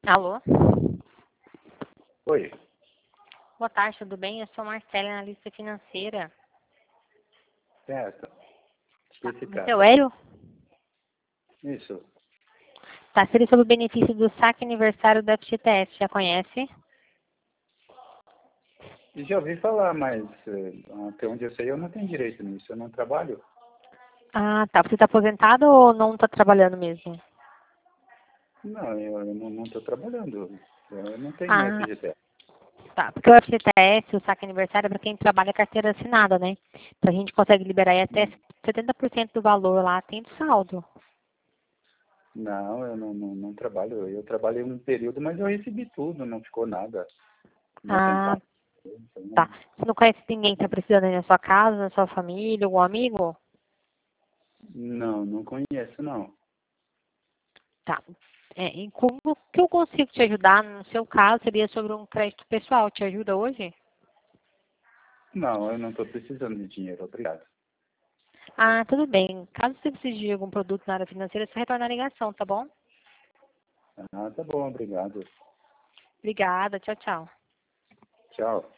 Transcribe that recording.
Alô? Oi, Boa tarde, tudo bem? Eu sou Marcela, analista financeira. certo. De que se Você é o trata? Hélio? Isso. Tá, seria sobre o benefício do saque aniversário da FGTS, já conhece? Já ouvi falar, mas até onde eu sei eu não tenho direito nisso, eu não trabalho. Ah, tá. Você está aposentado ou não está trabalhando mesmo? Não, eu não estou trabalhando. Eu não tenho Ah, FGTS. tá. Porque o FGTS, o saque aniversário, é para quem trabalha carteira assinada, né? Então a gente consegue liberar aí até 70% do valor lá, tem de saldo. Não, eu não trabalho. Eu trabalhei um período, mas eu recebi tudo, não ficou nada. Meu Ah, centavo. Então, tá. Você não conhece ninguém que está precisando aí na sua casa, na sua família, algum amigo? não conheço, não. Tá. E como que eu consigo te ajudar? No seu caso, seria sobre um crédito pessoal. Te ajuda hoje? Não, eu não estou precisando de dinheiro, obrigado. Ah, tudo bem. Caso você precise de algum produto na área financeira, você retorna a ligação, tá bom? Ah, tá bom, obrigado. Obrigada. Tchau, tchau. Tchau.